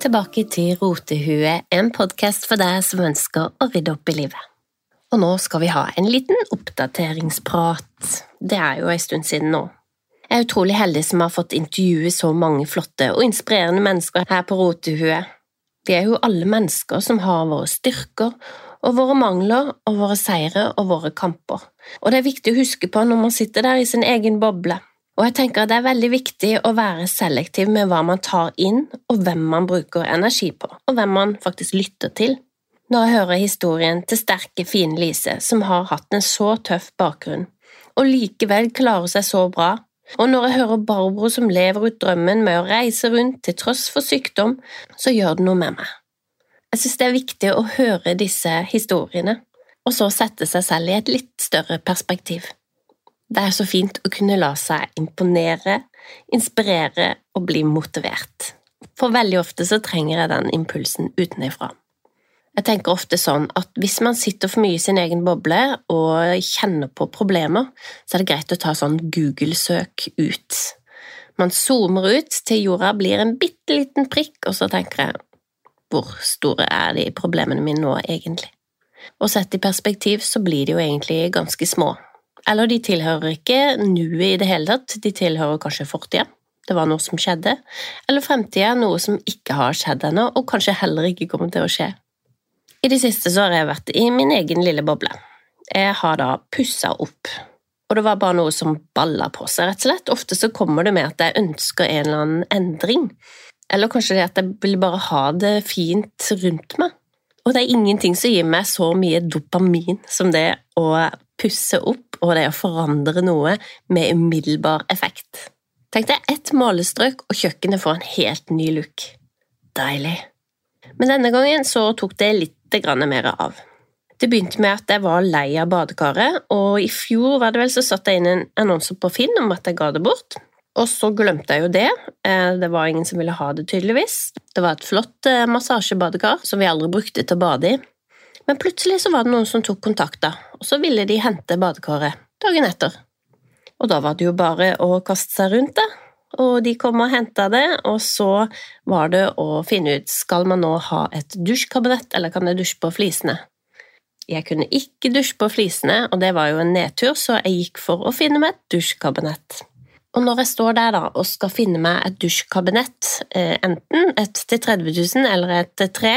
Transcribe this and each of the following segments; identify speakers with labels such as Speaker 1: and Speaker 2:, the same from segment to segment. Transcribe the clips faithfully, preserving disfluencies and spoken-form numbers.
Speaker 1: tilbake til Rotehue, en podcast for deg som ønsker å rydde opp i livet. Og nå skal vi ha en liten oppdateringsprat. Det er jo en stund siden nå. Jeg er utrolig heldig som har fått intervjue så mange flotte og inspirerende mennesker her på Rotehue. Vi er jo alle mennesker som har våre styrker, og våre mangler, og våre seire og våre kamper. Og det er viktig å huske på når man sitter der i sin egen boble. Og jeg tenker at det er veldig viktig å være selektiv med hva man tar inn, og hvem man bruker energi på, og hvem man faktisk lytter til. Når jeg hører historien til sterke, fine Lise, som har hatt en så tøff bakgrunn, og likevel klarer seg så bra, og når jeg hører Barbro som lever ut drømmen med å reise rundt til tross for sykdom, så gjør det noe med meg. Jeg synes det er viktig å høre disse historiene, og så sette seg selv i et litt større perspektiv. Det er så fint å kunne la seg imponere, inspirere og bli motivert. For veldig ofte så trenger jeg den impulsen utenifra. Jeg tenker ofte sånn at hvis man sitter for mye i sin egen boble og kjenner på problemer, så er det greit å ta sånn Google-søk ut. Man zoomer ut til jorda blir en bitteliten prikk, og så tenker jeg, hvor store er de problemene mine nå egentlig? Og sett i perspektiv så blir de jo egentlig ganske små. Eller de tilhører ikke nuet i det hele tatt, de tilhører kanskje fortida, det var noe som skjedde, eller fremtida, noe som ikke har skjedd ennå, og kanskje heller ikke kommer til å skje. I det siste så har jeg vært i min egen lille boble. Jeg har da pusset opp, og det var bare noe som ballet på seg, rett og slett. Ofte så kommer det med at jeg ønsker en eller annen endring, eller kanskje det at jeg vil bare ha det fint rundt meg. Og det er ingenting som gir meg så mye dopamin som det å pusse opp, og det å forandre noe med umiddelbar effekt. Tenk deg ett målestrøk, og kjøkkenet får en helt ny look. Deilig. Men denne gangen så tok det litt grann mer av. Det begynte med at jeg var lei av badekaret, og i fjor var det vel så satt jeg inn en annonse på Finn om at jeg ga det bort. Og så glemte jeg jo det. Det var ingen som ville ha det tydeligvis. Det var et flott massasjebadekar som vi aldri brukte til å bade i. Men plutselig så var det noen som tok kontakt da, og så ville de hente badekaret dagen etter. Og da var det jo bare å kaste seg rundt det, og de kom og hentet det, og så var det å finne ut, skal man nå ha et dusjkabinett, eller kan jeg dusje på flisene? Jeg kunne ikke dusje på flisene, og det var jo en nedtur, så jeg gikk for å finne meg et dusjkabinett. Og når jeg står der da, og skal finne meg et dusjkabinett, enten et til tretti tusen eller et til tre,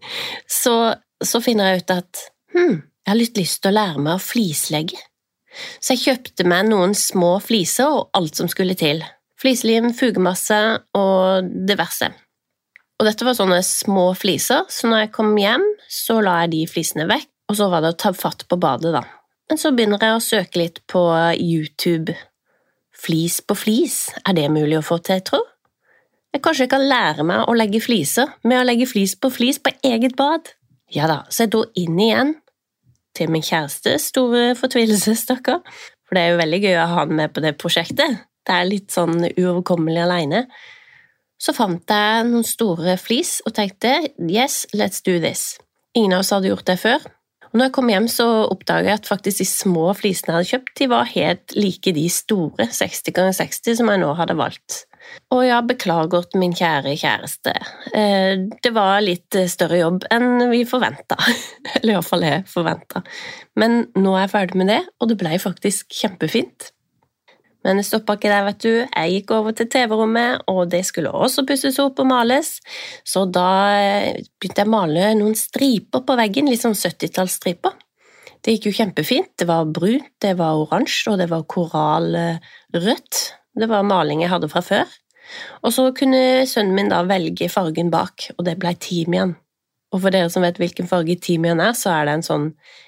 Speaker 1: så Så finner jeg ut at hm, jeg har litt lyst til å lære meg å flislegge. Så jeg kjøpte meg noen små fliser og alt som skulle til. Flislim, fugemasse og diverse. Og dette var sånne små fliser, så når jeg kom hjem, så la jeg de flisene vekk, og så var det å ta fatt på badet da. Men så begynner jeg å søke litt på YouTube. Flis på flis, er det mulig å få til, tro? Jeg kanskje kan lære meg å legge fliser med å legge flis på flis på eget bad. Ja da, så jeg dro inn igjen til min kjæreste, store fortvilelse, stakkar. For det er jo veldig gøy å ha han med på det prosjektet. Det er litt sånn uoverkommelig alene. Så fant jeg noen store flis og tenkte, yes, let's do this. Ingen av oss hadde gjort det før. Og når jeg kom hjem så oppdaget jeg at faktisk de små flisene jeg hadde kjøpt, de var helt like de store seksti ganger seksti som jeg nå hadde valgt. Og ja, beklager til min kjære kjæreste. Det var litt større jobb enn vi forventet. Eller i hvert fall jeg forventet. Men nå er jeg ferdig med det, og det ble faktisk kjempefint. Men det stoppet ikke der, vet du. Jeg gikk over til T V-rommet, og det skulle også pusses opp og males. Så da begynte jeg å male noen striper på veggen, litt sånn syttitalls-striper. Det gikk jo kjempefint. Det var brunt, det var oransje, og det var koralrødt. Det var maling jeg hadde fra før. Og så kunne sønnen min da velge fargen bak, og det ble timian. Og for dere som vet hvilken farge timian er, så er det en sånn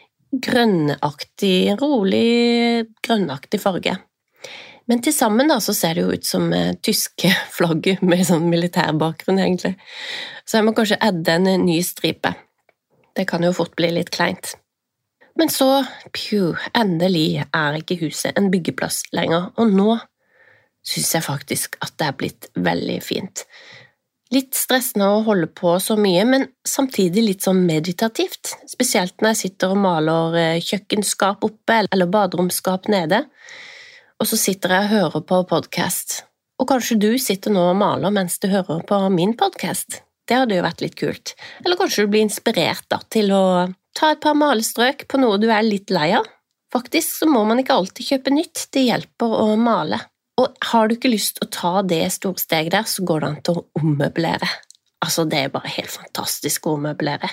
Speaker 1: grønnaktig, rolig grønnaktig farge. Men til sammen da, så ser det jo ut som eh, tyske flagget med sånn militærbakgrunn egentlig. Så jeg må kanskje adde en ny stripe. Det kan jo fort bli litt kleint. Men så, pju, endelig er ikke huset en byggeplass lenger, og nå synes jeg faktisk at det er blitt veldig fint. Litt stressende å holde på så mye, men samtidig litt sånn meditativt, spesielt når jeg sitter og maler kjøkkenskap oppe eller baderomskap nede, og så sitter jeg og hører på podcast. Og kanskje du sitter nå og maler mens du hører på min podcast. Det hadde jo vært litt kult. Eller kanskje du blir inspirert da, til å ta et par malestrøk på noe du er litt lei av. Faktisk så må man ikke alltid kjøpe nytt, det hjelper å male. Og har du ikke lyst til å ta det storsteg der, så går det an til å ommøblere. Altså, det er bare helt fantastisk å ommøblere.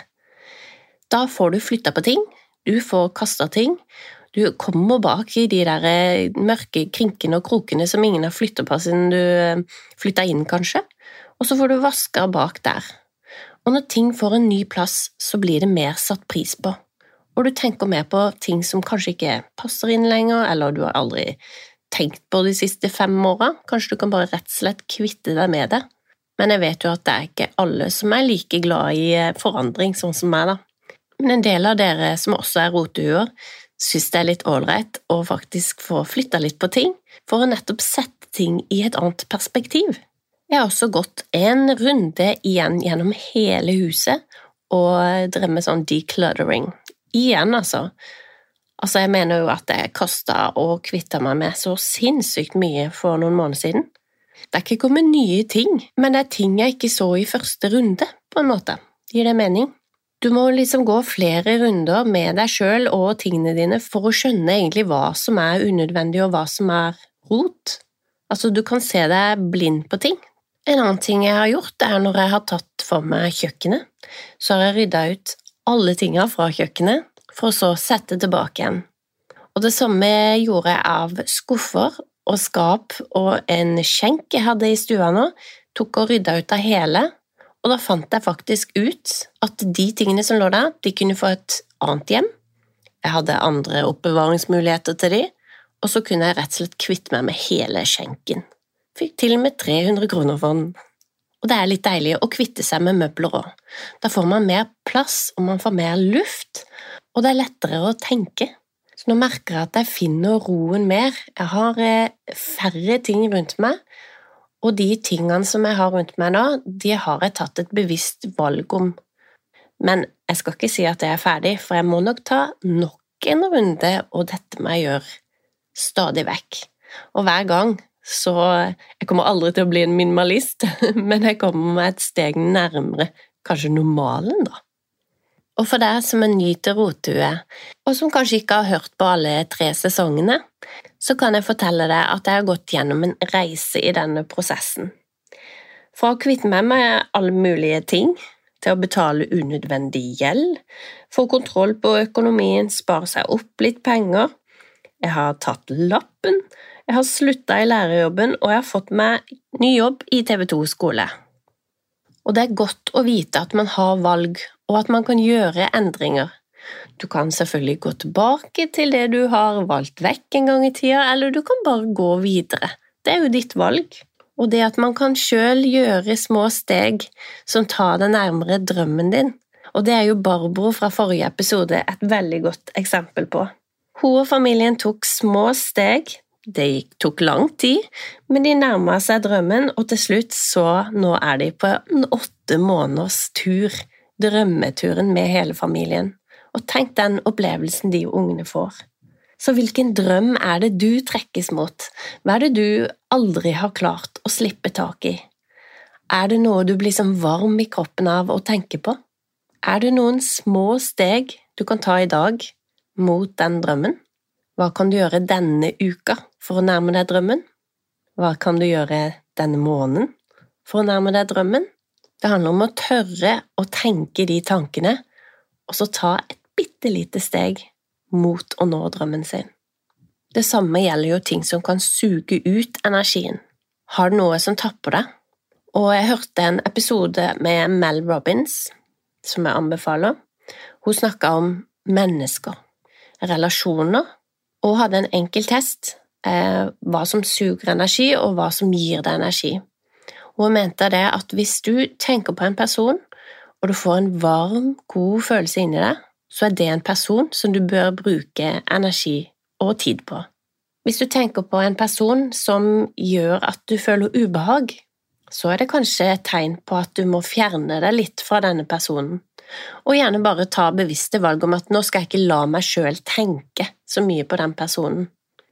Speaker 1: Da får du flyttet på ting, du får kastet ting, du kommer bak i de der mørke krinkene og krokene som ingen har flyttet på siden du flyttet inn kanskje, og så får du vasket bak der. Og når ting får en ny plass, så blir det mer satt pris på. Og du tenker mer på ting som kanskje ikke passer inn lenger, eller du har aldri tenkt på de siste fem årene. Kanskje du kan bare rett og slett kvitte deg med det. Men jeg vet jo at det er ikke alle som er like glad i forandring, sånn som meg da. Men en del av dere som også er rotehuer, synes det er litt ålreit å faktisk få flyttet litt på ting, for å nettopp sette ting i et annet perspektiv. Jeg har også gått en runde igjen gjennom hele huset, og drev med sånn decluttering. Igjen, altså. Altså, jeg mener jo at jeg kastet og kvittet meg med så sinnssykt mye for noen måneder siden. Det er ikke kommet nye ting, men det er ting jeg ikke så i første runde, på en måte. Gir det mening? Du må liksom gå flere runder med deg selv og tingene dine for å skjønne egentlig hva som er unødvendig og hva som er rot. Altså, du kan se deg blind på ting. En annen ting jeg har gjort er når jeg har tatt for meg kjøkkenet, så har jeg ryddet ut alle tingene fra kjøkkenet for å så sette tilbake igjen. Og det samme gjorde jeg av skuffer og skap og en skjenk jeg hadde i stua nå, tok og ryddet ut av hele. Og da fant jeg faktisk ut at de tingene som lå der, de kunne få et annet hjem. Jeg hadde andre oppbevaringsmuligheter til de, og så kunne jeg rett og slett kvitte meg med hele skjenken. Fikk til og med tre hundre kroner for den. Og det er litt deilig å kvitte seg med møbler også. Da får man mer plass, og man får mer luft, og det er lettere å tenke. Så nå merker jeg at jeg finner roen mer. Jeg har færre ting rundt meg, og de tingene som jeg har rundt meg nå, de har jeg tatt et bevisst valg om. Men jeg skal ikke si at jeg er ferdig, for jeg må nok ta nok en runde, og dette må jeg gjøre stadig vekk. Og hver gang, så jeg kommer aldri til å bli en minimalist, men jeg kommer meg et steg nærmere, kanskje normalen da. Og for deg som er ny til rotehue, og som kanskje ikke har hørt på alle tre sesongene, så kan jeg fortelle deg at jeg har gått gjennom en reise i denne prosessen. Fra å kvitte meg med alle mulige ting, til å betale unødvendig gjeld, få kontroll på økonomien, spare seg opp litt penger. Jeg har tatt lappen, jeg har sluttet i lærerjobben, og jeg har fått meg ny jobb i T V to skole. Og det er godt å vite at man har valg, og at man kan gjøre endringer. Du kan selvfølgelig gå tilbake til det du har valgt vekk en gang i tida, eller du kan bare gå videre. Det er jo ditt valg. Og det at man kan selv gjøre små steg som tar deg nærmere drømmen din. Og det er jo Barbro fra forrige episode et veldig godt eksempel på. Hun og familien tok små steg. Det tok lang tid, men de nærmet seg drømmen, og til slutt så nå er de på en åtte måneders tur. Drømmeturen med hele familien. Og tenk den opplevelsen de ungene får. Så hvilken drøm er det du trekkes mot? Hva er det du aldri har klart å slippe tak i? Er det noe du blir som varm i kroppen av å tenke på? Er det noen små steg du kan ta i dag mot den drømmen? Hva kan du gjøre denne uka for å nærme deg drømmen? Hva kan du gjøre denne måneden for å nærme deg drømmen? Det handler om å tørre å tenke de tankene, og så ta et bittelite steg mot å nå drømmen sin. Det samme gjelder jo ting som kan suge ut energien. Har du noe som tapper deg? Og jeg hørte en episode med Mel Robbins, som jeg anbefaler. Hun snakket om mennesker, relasjoner, og hadde en enkel test, eh, hva som suger energi og hva som gir deg energi. Og hun mente det at hvis du tenker på en person, og du får en varm, god følelse inni deg, så er det en person som du bør bruke energi og tid på. Hvis du tenker på en person som gjør at du føler ubehag, så er det kanskje et tegn på at du må fjerne deg litt fra denne personen, og gjerne bare ta bevisste valg om at nå skal jeg ikke la meg selv tenke så mye på den personen.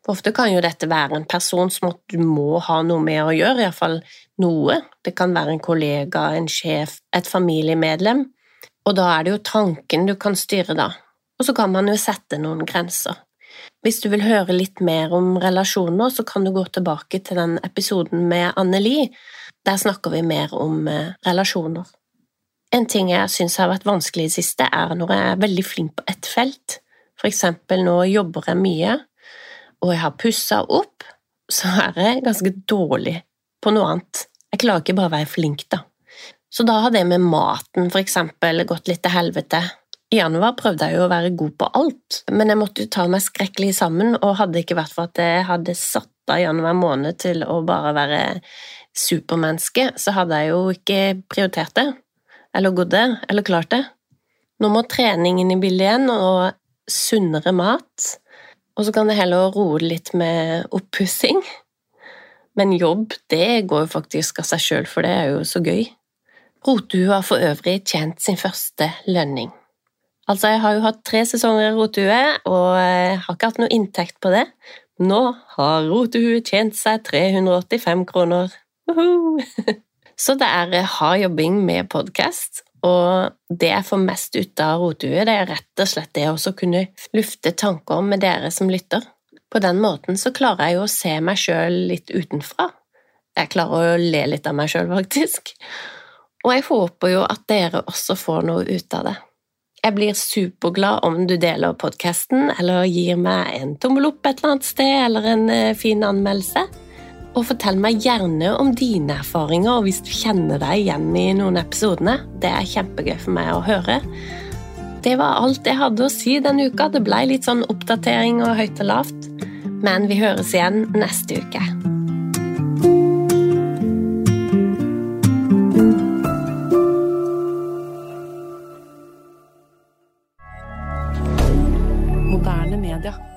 Speaker 1: For ofte kan jo dette være en person som at du må ha noe med å gjøre, i hvert fall noe. Det kan være en kollega, en sjef, et familiemedlem, og da er det jo tanken du kan styre da. Og så kan man jo sette noen grenser. Hvis du vil høre litt mer om relasjoner, så kan du gå tilbake til den episoden med Anneli. Der snakker vi mer om relasjoner. En ting jeg synes har vært vanskelig i det siste er når jeg er veldig flink på et felt. For eksempel nå jobber jeg mye, og jeg har pusset opp, så er jeg ganske dårlig på noe annet. Jeg klarer ikke bare å være flink da. Så da har det med maten for eksempel gått litt til helvete. I januar prøvde jeg jo å være god på alt, men jeg måtte jo ta meg skrekkelig sammen, og hadde ikke vært for at jeg hadde satt av januar måned til å bare være supermenneske, så hadde jeg jo ikke prioritert det, eller gått det, eller klart det. Nå må treningen i bildet igjen, og sunnere mat, og så kan det heller roe litt med oppussing. Men jobb, det går jo faktisk av seg selv, for det er jo så gøy. Rotehue har for øvrig tjent sin første lønning. Altså, jeg har jo hatt tre sesonger i Rotehue, og jeg har ikke hatt noe inntekt på det. Nå har Rotehue tjent seg tre hundre og åttifem kroner. Uhuh. Så det er hard jobbing med podcast, og det jeg får mest ut av Rotehue, det er rett og slett det å kunne lufte tanker med dere som lytter. På den måten så klarer jeg jo å se meg selv litt utenfra. Jeg klarer å le litt av meg selv, faktisk. Og jeg håper jo at dere også får noe ut av det. Jeg blir superglad om du deler podcasten, eller gir meg en tommel opp et eller annet sted, eller en fin anmeldelse. Og fortell meg gjerne om dine erfaringer, og hvis du kjenner deg igjen i noen episodene. Det er kjempegøy for meg å høre. Det var alt jeg hadde å si denne uka. Det ble litt sånn oppdatering og høyt og lavt. Men vi høres igjen neste uke.
Speaker 2: Moderne media.